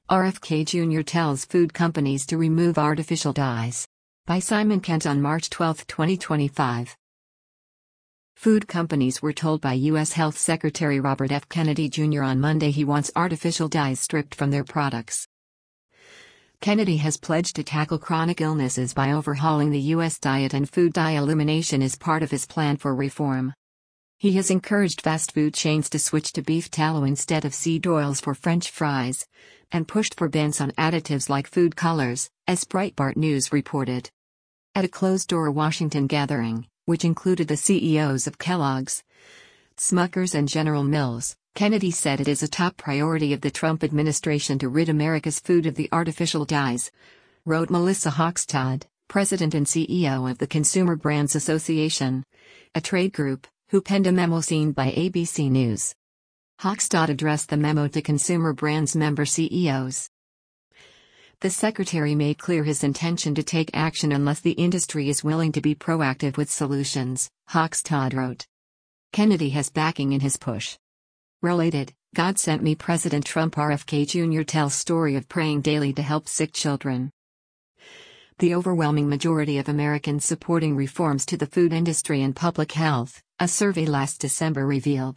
RFK Jr. tells food companies to remove artificial dyes. By Simon Kent on March 12, 2025. Food companies were told by U.S. Health Secretary Robert F. Kennedy Jr. on Monday he wants artificial dyes stripped from their products. Kennedy has pledged to tackle chronic illnesses by overhauling the U.S. diet, and food dye elimination is part of his plan for reform. He has encouraged fast food chains to switch to beef tallow instead of seed oils for French fries, and pushed for bans on additives like food colors, as Breitbart News reported. At a closed-door Washington gathering, which included the CEOs of Kellogg's, Smucker's and General Mills, Kennedy said it is a top priority of the Trump administration to rid America's food of the artificial dyes, wrote Melissa Hochstad, president and CEO of the Consumer Brands Association, a trade group, who penned a memo seen by ABC News. Hochstad addressed the memo to Consumer Brands member CEOs. The secretary made clear his intention to take action unless the industry is willing to be proactive with solutions, Hochstad wrote. Kennedy has backing in his push. Related, God Sent Me President Trump. RFK Jr. tells story of praying daily to help sick children. The overwhelming majority of Americans supporting reforms to the food industry and public health, a survey last December revealed.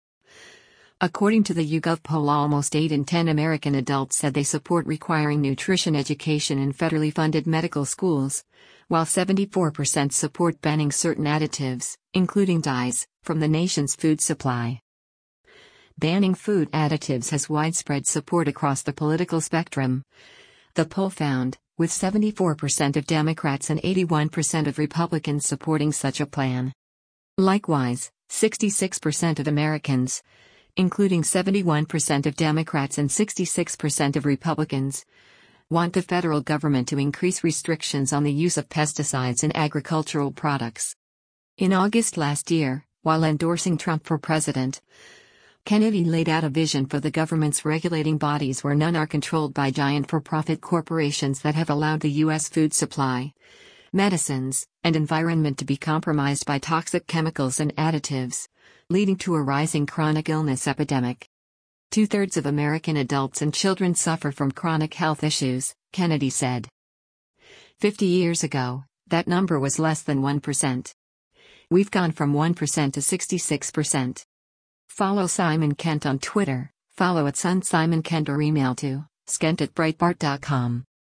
According to the YouGov poll, almost 8 in 10 American adults said they support requiring nutrition education in federally funded medical schools, while 74% support banning certain additives, including dyes, from the nation's food supply. Banning food additives has widespread support across the political spectrum, the poll found, with 74% of Democrats and 81% of Republicans supporting such a plan. Likewise, 66% of Americans, including 71% of Democrats and 66% of Republicans, want the federal government to increase restrictions on the use of pesticides in agricultural products. In August last year, while endorsing Trump for president, Kennedy laid out a vision for the government's regulating bodies where none are controlled by giant for-profit corporations that have allowed the U.S. food supply, medicines, and environment to be compromised by toxic chemicals and additives, leading to a rising chronic illness epidemic. 2/3 of American adults and children suffer from chronic health issues, Kennedy said. 50 years ago, that number was less than 1%. We've gone from 1% to 66%. Follow Simon Kent on Twitter, follow @SunSimonKent or email to skent@breitbart.com.